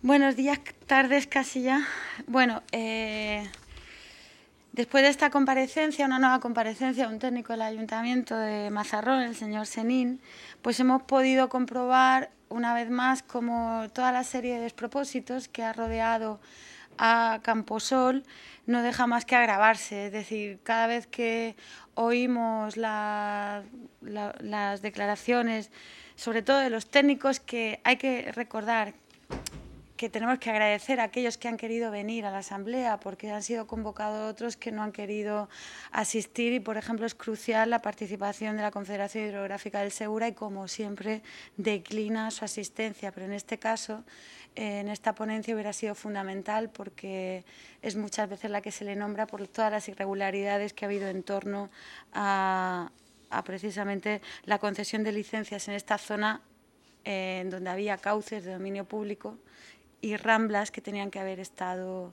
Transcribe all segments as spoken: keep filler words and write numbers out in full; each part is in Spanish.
Buenos días, tardes casi ya. Bueno, eh, después de esta comparecencia, una nueva comparecencia de un técnico del Ayuntamiento de Mazarrón, el señor Senín, pues hemos podido comprobar una vez más cómo toda la serie de despropósitos que ha rodeado a Camposol no deja más que agravarse. Es decir, cada vez que oímos la, la, las declaraciones, sobre todo de los técnicos, que hay que recordar que tenemos que agradecer a aquellos que han querido venir a la Asamblea, porque han sido convocados otros que no han querido asistir y, por ejemplo, es crucial la participación de la Confederación Hidrográfica del Segura y, como siempre, declina su asistencia. Pero en este caso, eh, en esta ponencia hubiera sido fundamental porque es muchas veces la que se le nombra por todas las irregularidades que ha habido en torno a, a precisamente la concesión de licencias en esta zona, eh, en donde había cauces de dominio público y ramblas que tenían que haber estado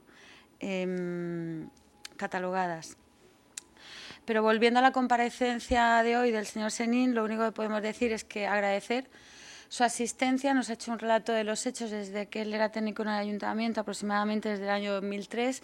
eh, catalogadas. Pero volviendo a la comparecencia de hoy del señor Senín, lo único que podemos decir es que agradecer su asistencia. Nos ha hecho un relato de los hechos desde que él era técnico en el Ayuntamiento, aproximadamente desde el año dos mil tres,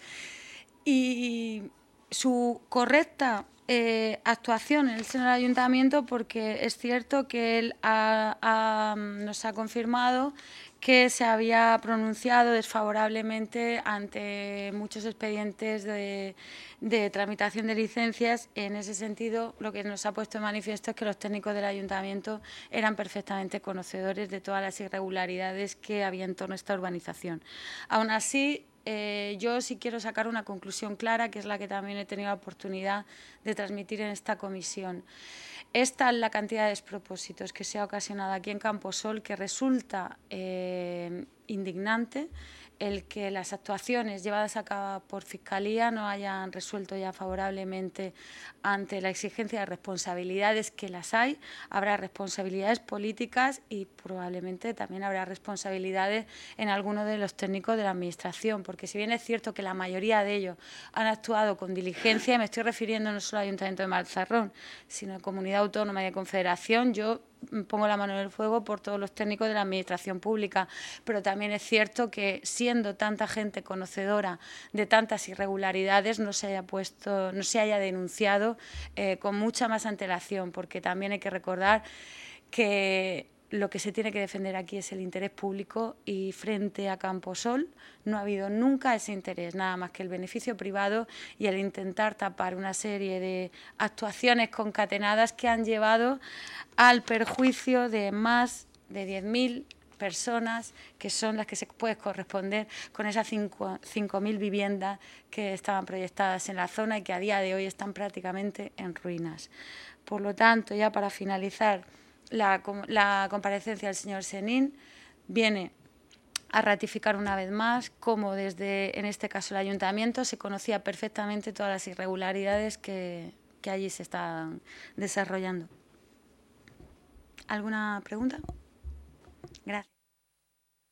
y su correcta eh, actuación en el seno del Ayuntamiento, porque es cierto que él ha, ha, nos ha confirmado que se había pronunciado desfavorablemente ante muchos expedientes de, de tramitación de licencias. En ese sentido, lo que nos ha puesto en manifiesto es que los técnicos del Ayuntamiento eran perfectamente conocedores de todas las irregularidades que había en torno a esta urbanización. Aún así, Eh, yo sí quiero sacar una conclusión clara, que es la que también he tenido la oportunidad de transmitir en esta comisión. Esta es la cantidad de despropósitos que se ha ocasionado aquí en Camposol, que resulta eh, indignante el que las actuaciones llevadas a cabo por Fiscalía no hayan resuelto ya favorablemente ante la exigencia de responsabilidades, que las hay. Habrá responsabilidades políticas y probablemente también habrá responsabilidades en algunos de los técnicos de la Administración, porque si bien es cierto que la mayoría de ellos han actuado con diligencia, y me estoy refiriendo no solo al Ayuntamiento de Mazarrón, sino a Comunidad Autónoma y de Confederación, yo pongo la mano en el fuego por todos los técnicos de la Administración Pública, pero también es cierto que, siendo tanta gente conocedora de tantas irregularidades, no se haya puesto, no se haya denunciado eh, con mucha más antelación, porque también hay que recordar que lo que se tiene que defender aquí es el interés público, y frente a Camposol no ha habido nunca ese interés, nada más que el beneficio privado y el intentar tapar una serie de actuaciones concatenadas que han llevado al perjuicio de más de diez mil personas, que son las que se pueden corresponder con esas cinco mil viviendas que estaban proyectadas en la zona y que a día de hoy están prácticamente en ruinas. Por lo tanto, ya para finalizar, La, la comparecencia del señor Senín viene a ratificar una vez más cómo desde, en este caso, el Ayuntamiento se conocía perfectamente todas las irregularidades que, que allí se están desarrollando. ¿Alguna pregunta?